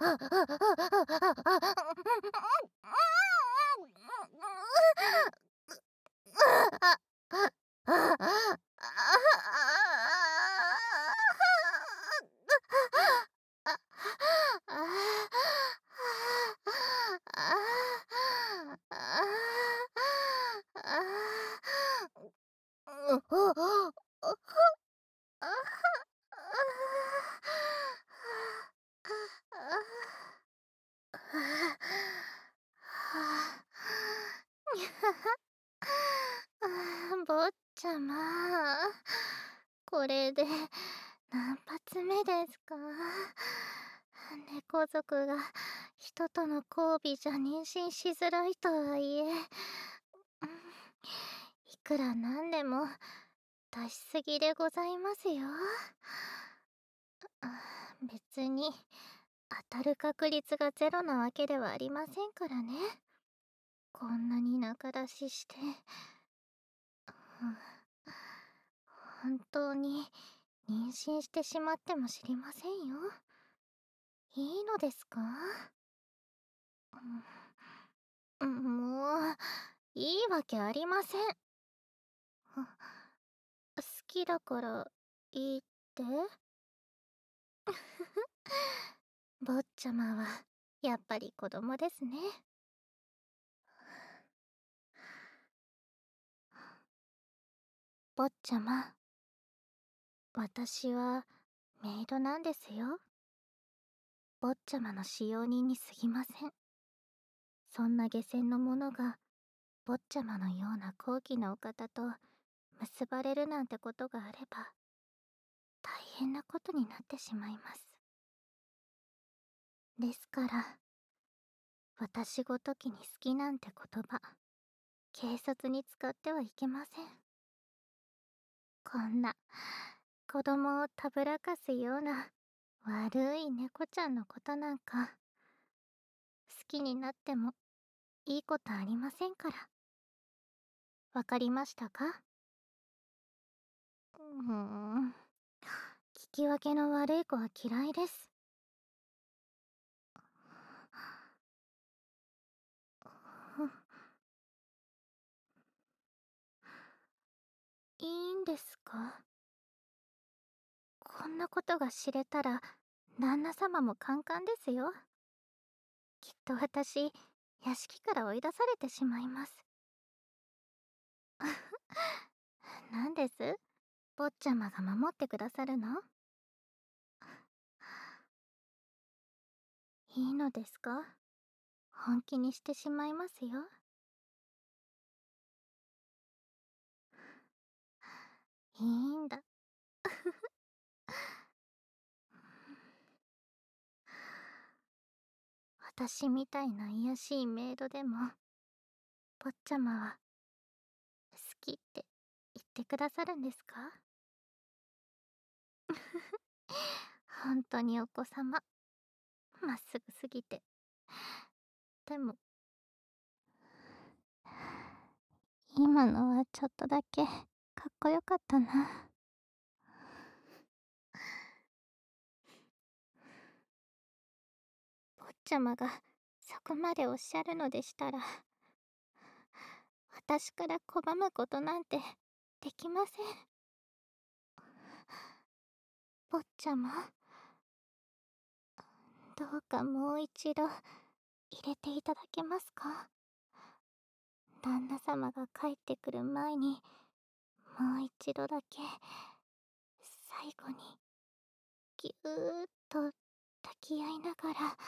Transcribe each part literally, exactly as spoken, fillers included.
坊ちゃま、これで何発目ですか？猫族が人との交尾じゃ妊娠しづらいとはいえ、いくらなんでも出しすぎでございますよ。別に当たる確率がゼロなわけではありませんからね。こんなに仲出しして、本当に妊娠してしまっても知りませんよ。いいのですか？うん、もういいわけありません。好きだからいいって？坊ちゃまはやっぱり子供ですね。坊ちゃま、私はメイドなんですよ。坊ちゃまの使用人に過ぎません。そんな下賤の者が坊ちゃまのような高貴なお方と結ばれるなんてことがあれば大変なことになってしまいます。ですから私ごときに好きなんて言葉軽率に使ってはいけません。こんな子供をたぶらかすような悪い猫ちゃんのことなんか好きになってもいいことありませんから。わかりましたか？うーん、聞き分けの悪い子は嫌いです。いいんですか？こんなことが知れたら旦那様もカンカンですよ。きっと私屋敷から追い出されてしまいます。なんです？坊ちゃまが守ってくださるの？いいのですか？本気にしてしまいますよ。いいんだ。私みたいな卑しいメイドでも坊ちゃまは好きって言ってくださるんですか？本当にお子様まっすぐすぎて。でも今のはちょっとだけかっこよかったな。坊ちゃまがそこまでおっしゃるのでしたら私から拒むことなんてできません。坊ちゃま、どうかもう一度入れていただけますか？旦那様が帰ってくる前にもう一度だけ最後にぎゅーっと抱き合いながら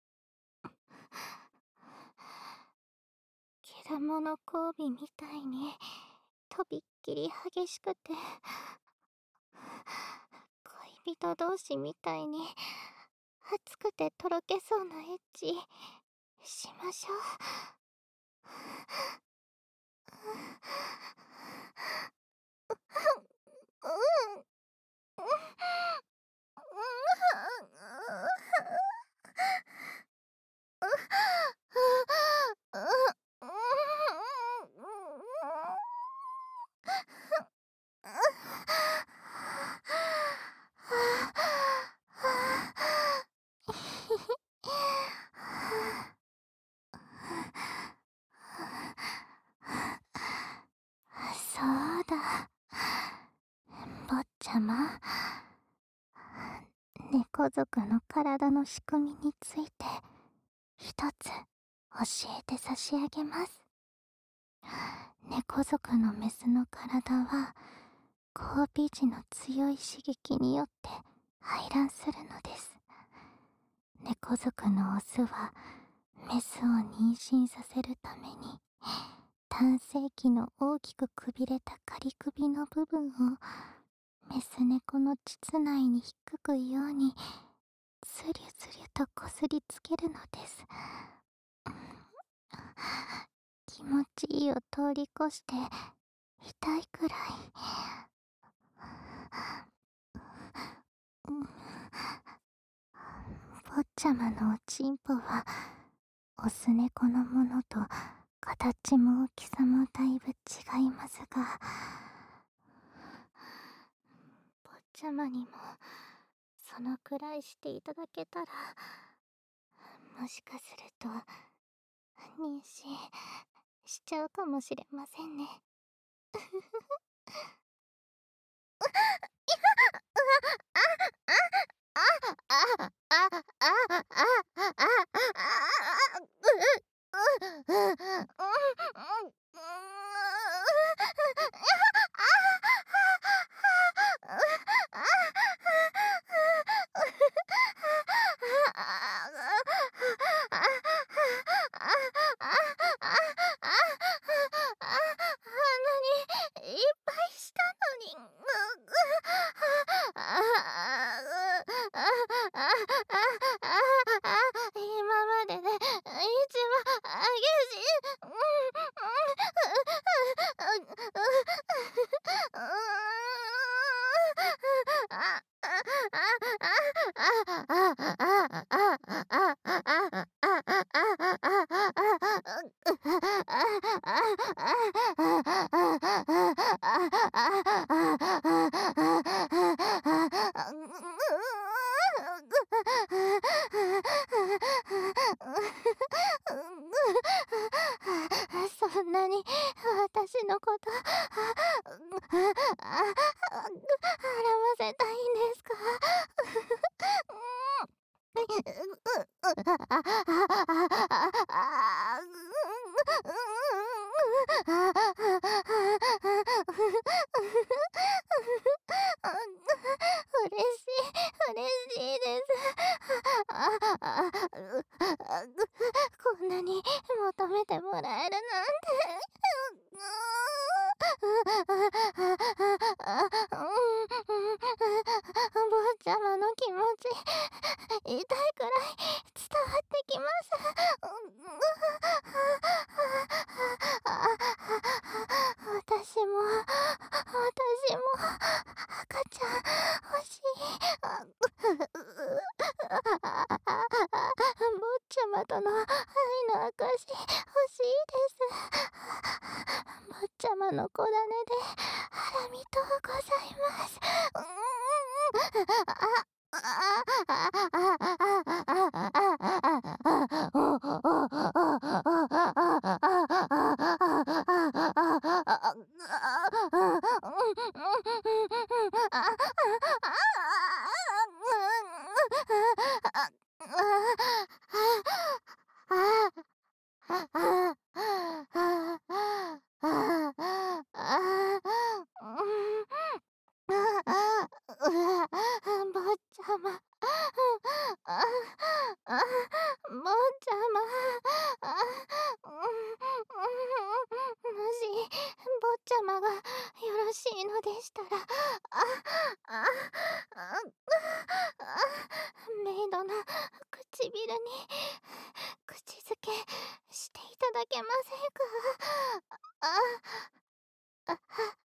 けだもの交尾みたいにとびっきり激しくて恋人同士みたいに熱くてとろけそうなエッチしましょう。うん。 猫族の体の仕組みについて一つ教えて差し上げます。猫族のメスの体は交尾時の強い刺激によって排卵するのです。猫族のオスはメスを妊娠させるために単性器の大きくくびれた仮首の部分をメス猫の膣内に引っかくようにスリュスリュとこすりつけるのです。気持ちいいを通り越して痛いくらい。坊ちゃまのおちんぽはオス猫のものと形も大きさもだいぶ違いますが、坊ちゃまにもそのくらいしていただけたら、もしかすると妊娠しちゃうかもしれませんね。いっぱいしたのに。今までで一番激しい。そんなに私のことあらませたいんですか？嬉しい、嬉しいです。こんなに求めてもらえるなんて。坊ちゃまの気持ち痛いくらい伝わってきます。私も私も赤ちゃん欲しい。坊ちゃまとの愛の証欲しいです。坊ちゃまの子種でハラミとございます。坊ちゃま、坊ちゃま、もし坊ちゃまがよろしいのでしたら、あ、あ、メイドの唇に口づけしていただけませんか？あ、あ、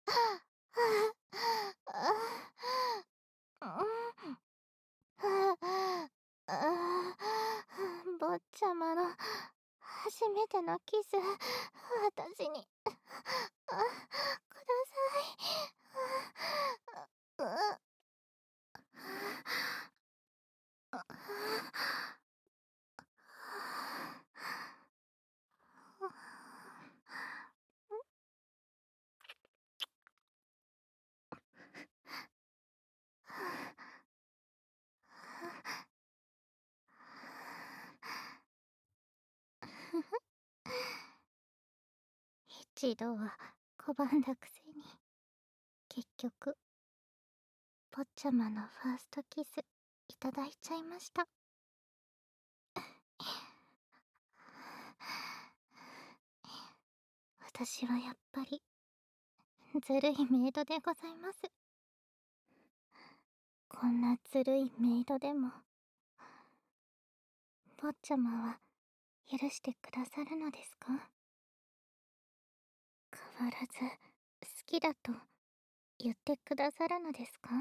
坊ちゃまの初めてのキス、私にください。 児童は拒んだくせに、結局、坊ちゃまのファーストキスいただいちゃいました。私はやっぱり、ずるいメイドでございます。こんなずるいメイドでも、坊ちゃまは許してくださるのですか？変わらず、好きだと言ってくださるのですか？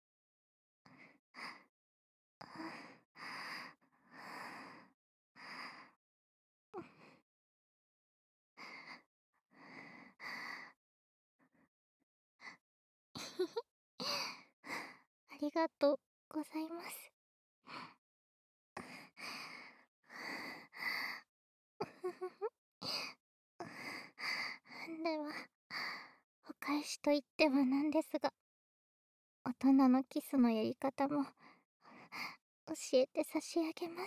ありがとうございます。では、お返しと言ってはなんですが、大人のキスのやり方も教えて差し上げます。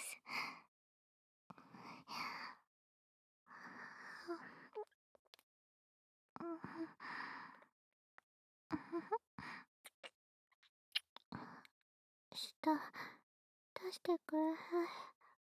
舌出してください。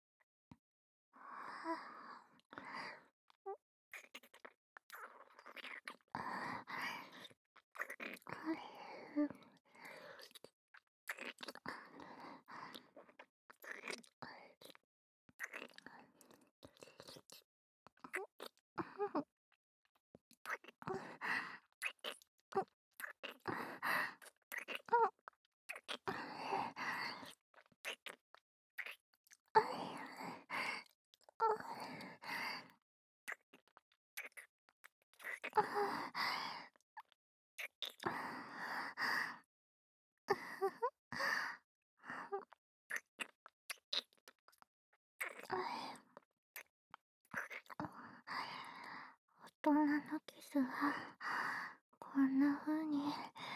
大人のキスはこんな風に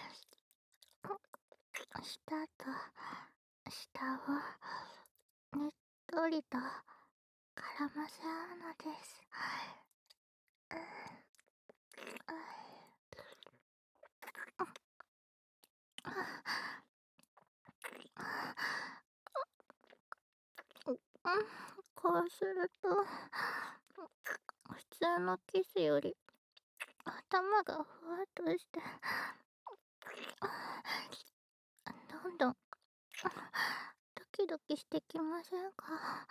舌と舌をねっとりと絡ませ合うのです。こうすると普通のキスより頭がふわっとしてどんどんドキドキしてきませんか？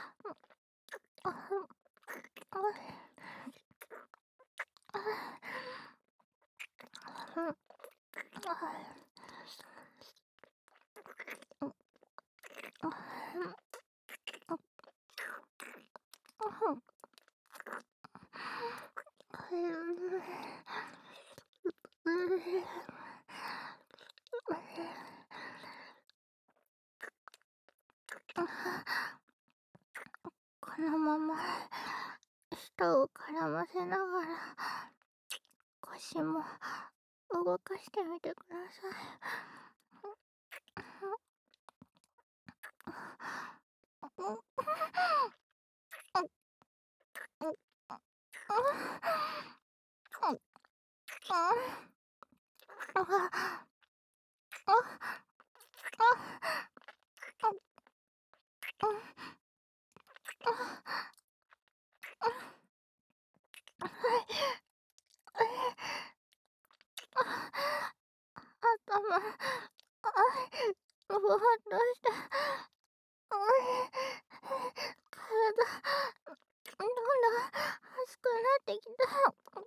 このまま舌を絡ませながら腰も動かしてみてください。頭、ふわっとして、体、どんどん熱くなってきた。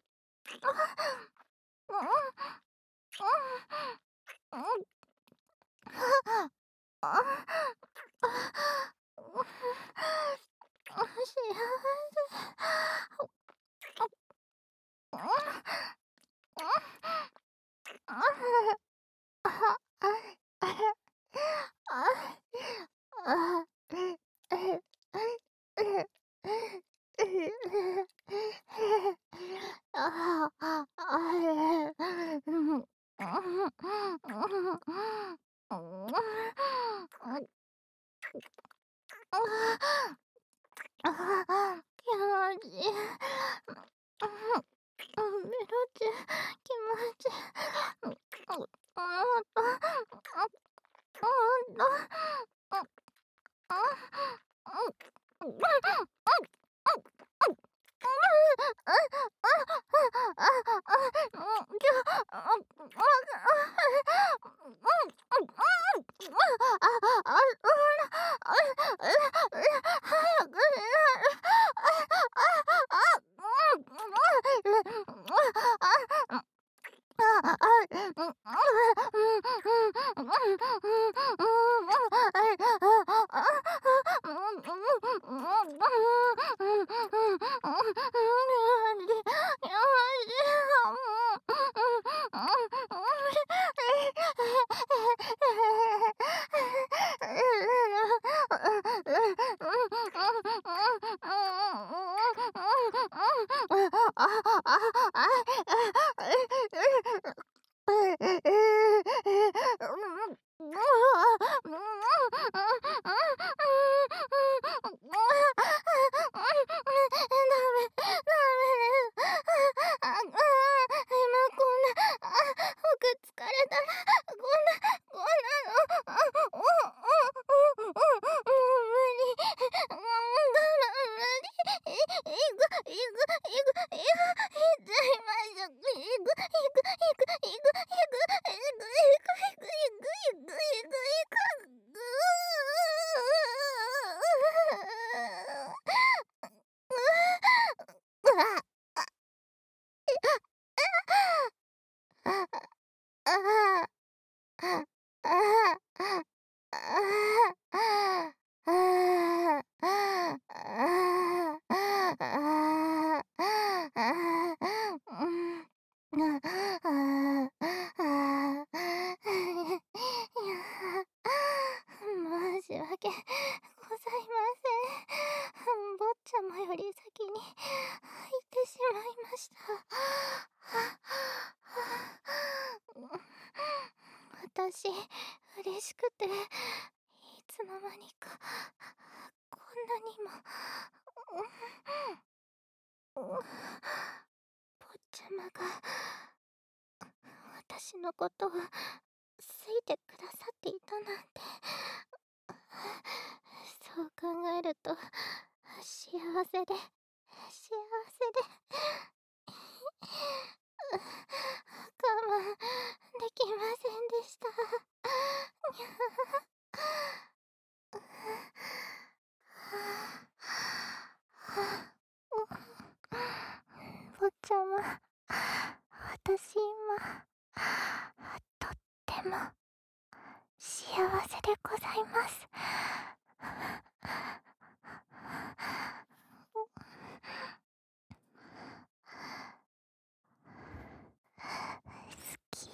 申し訳ございません。坊ちゃまより先に入ってしまいました。私、嬉しくて、いつの間にか、こんなにも、坊ちゃまが、私のことを好いてくださっていたなんて。そう考えると幸せで幸せで我慢できませんでした。坊ちゃま、私今とっても幸せでございます。好き。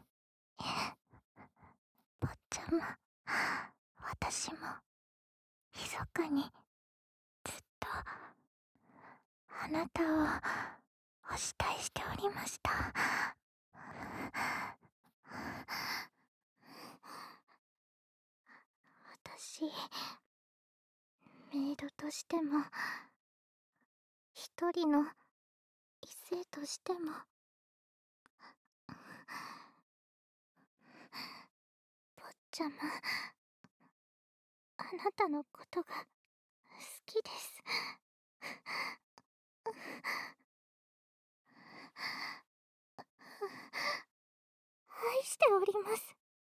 坊ちゃま、私も密かにずっとあなたをお慕いしておりました。私、メイドとしても一人の異性としても坊ちゃま、あなたのことが好きです。愛しております。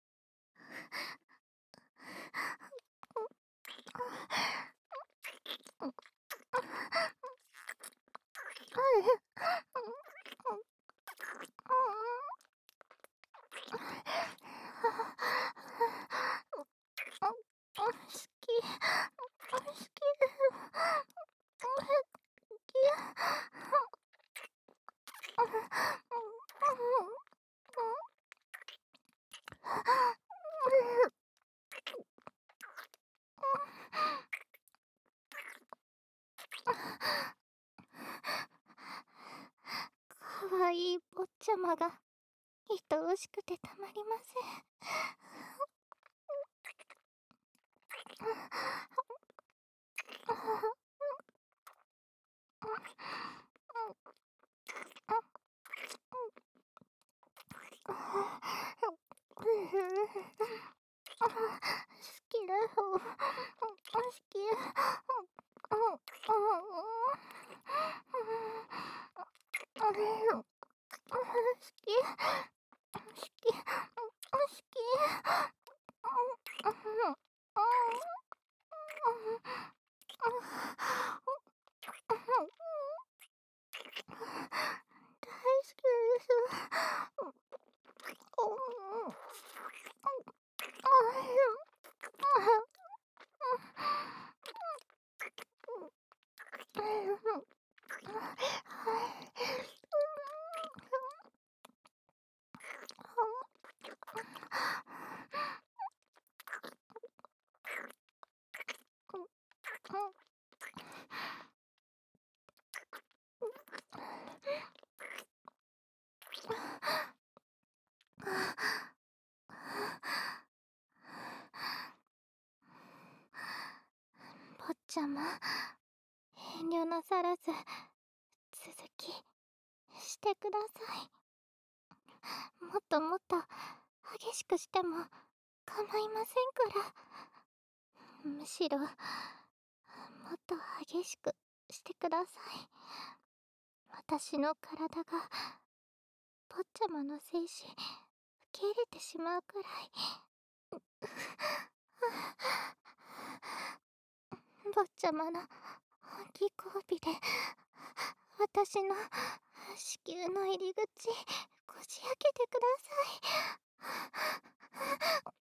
好き、好き。かわいい坊ちゃまが愛おしくてたまりません。好きだよ。好き。 好き。好き。大好きです。坊ちゃま、遠慮なさらず続きしてください。もっともっと激しくしても構いませんから。むしろもっと激しくしてください。私の体が坊ちゃまの精子受け入れてしまうくらい。坊ちゃまの本気交尾で私の子宮の入り口こじ開けてください。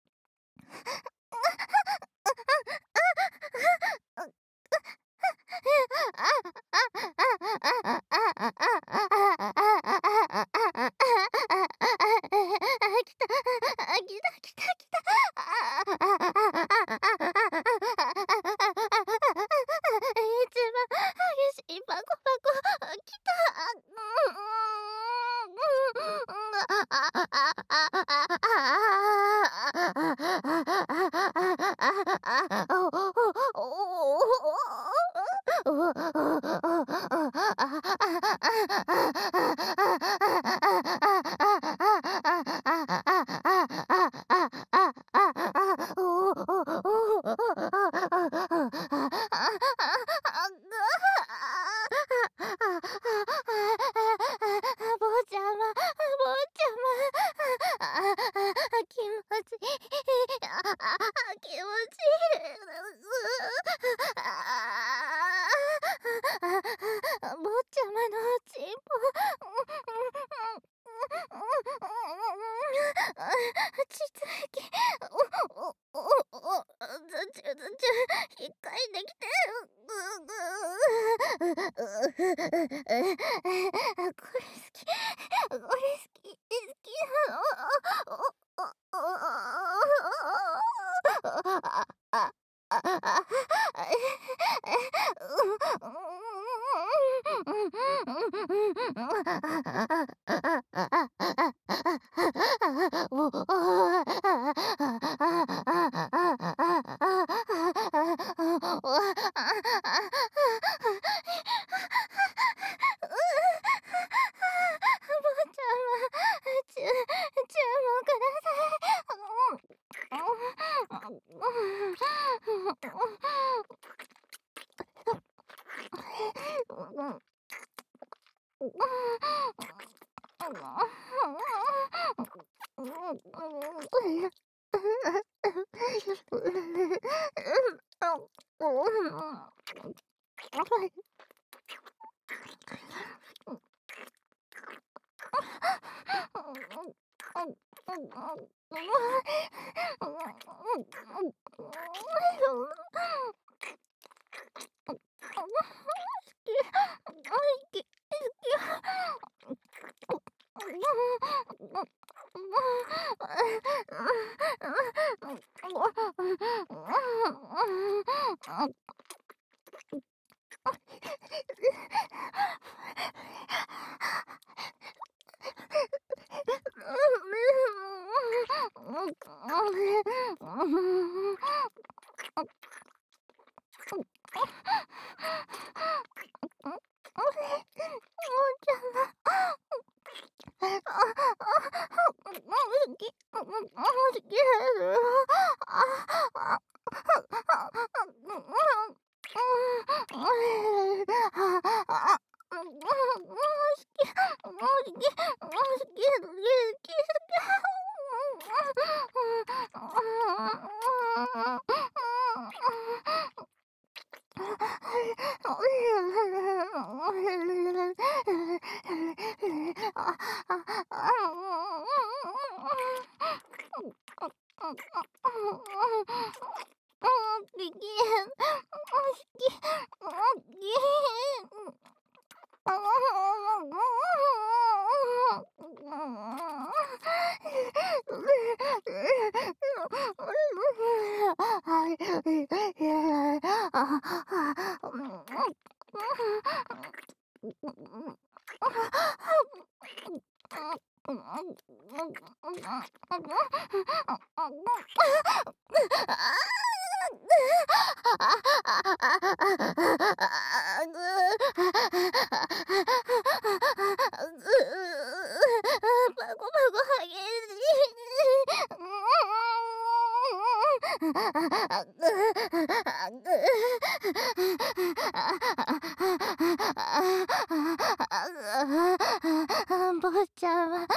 坊ちゃんは、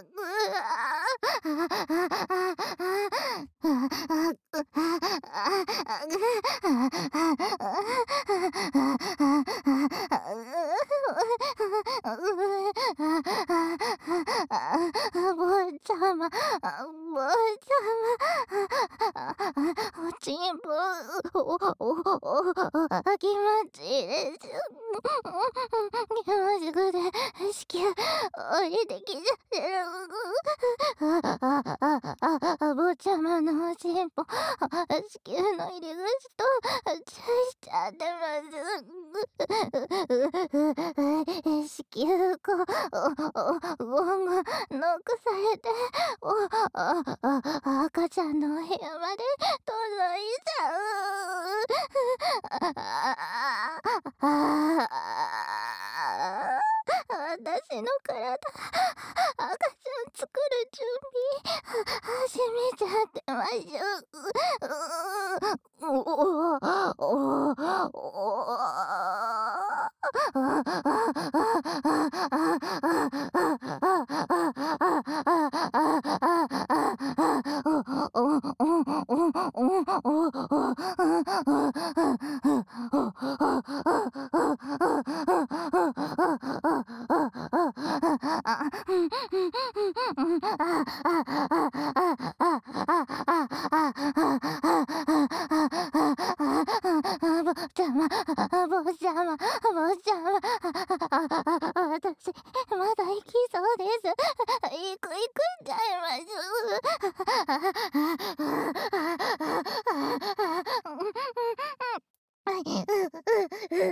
坊ちゃま、坊ちゃま、おちんぽ、お、お、お、気持ちいいです。気持ちくて、子宮、降りてきちゃってる。坊ちゃまのおちんぽ、子宮の入り口と、チュしちゃってます。子宮こう、お、ごんごん、ノックされて、お、あ、あ、赤ちゃんのお部屋まで届いちゃう。私の体、赤ちゃん作る準備、始めちゃってましょ。おおおお坊ちゃま、坊ちゃま、坊ちゃま、私、まだ生きそうです。行く行くんちゃいましょ。はい、う、う、う、う、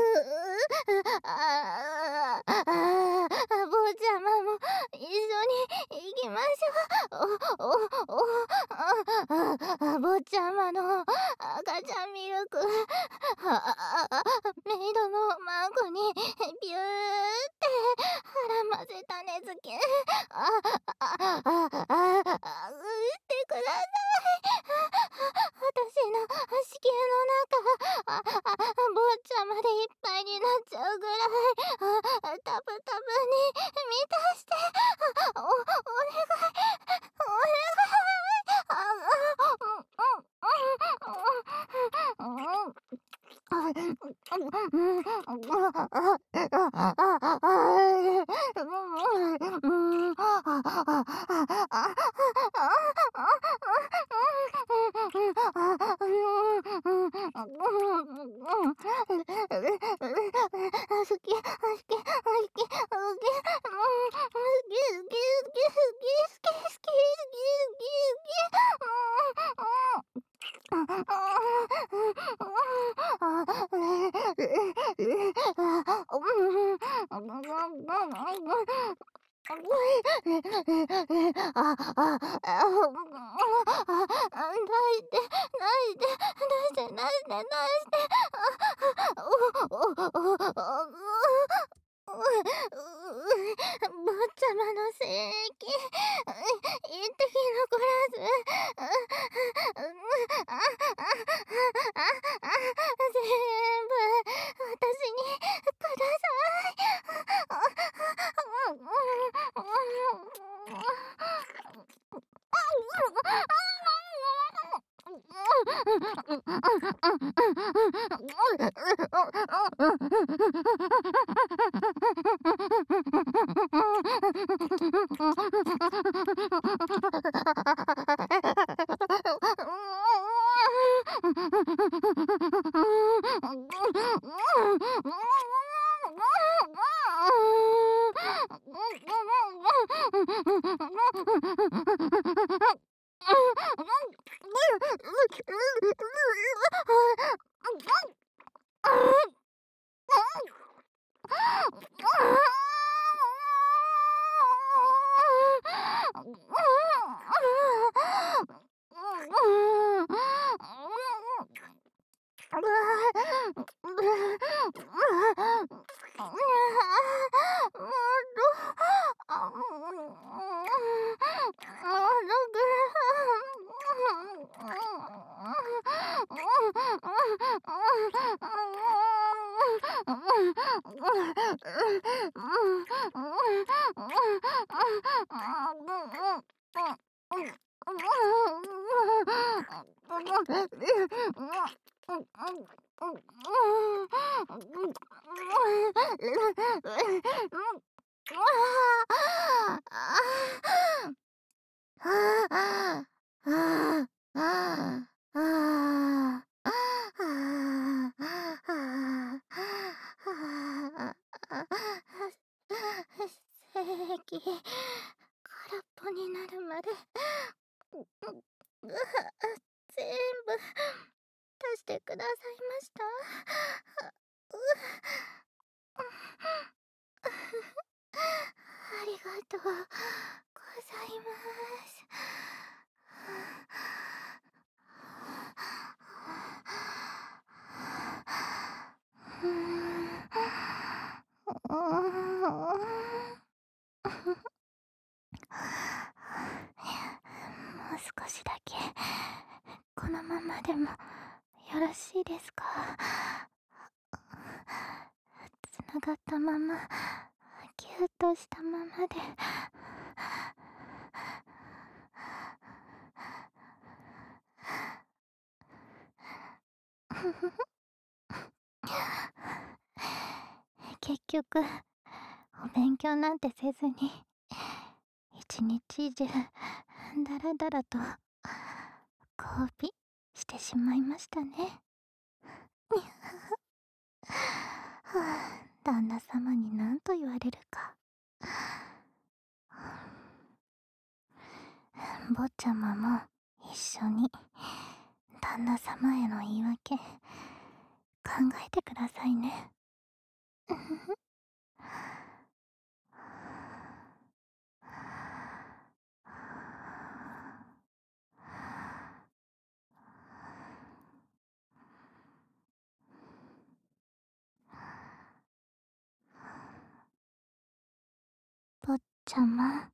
ああ、坊ちゃまも一緒に行きましょう。お、お、お、あ、坊ちゃまの赤ちゃんミルク、メイドのマークにビューって絡ませたねずけ。あ、あ、あ、あ、あ、してください。私の子宮の中、あ、あ、坊ちゃまでいっぱいになっちゃうぐらい、あ、タブタブに満たして、お、お願い、お願い、あ、あ、うん、うん、うん、うん、うん。 液空っぽになるまで全部出してくださいました。ありがとうございます。もう少しだけこのままでもよろしいですか？つながったままぎゅっとしたままで。結局お勉強なんてせずに一日中だらだらと交尾してしまいましたね。はあ、旦那様に何と言われるか。坊ちゃまも一緒に旦那様への言い訳考えてくださいね。坊ちゃま、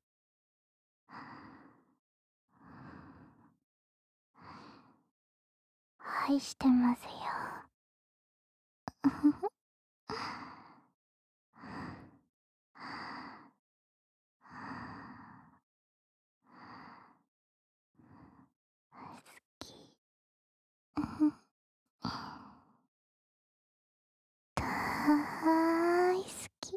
愛してますよ。好き。大好き。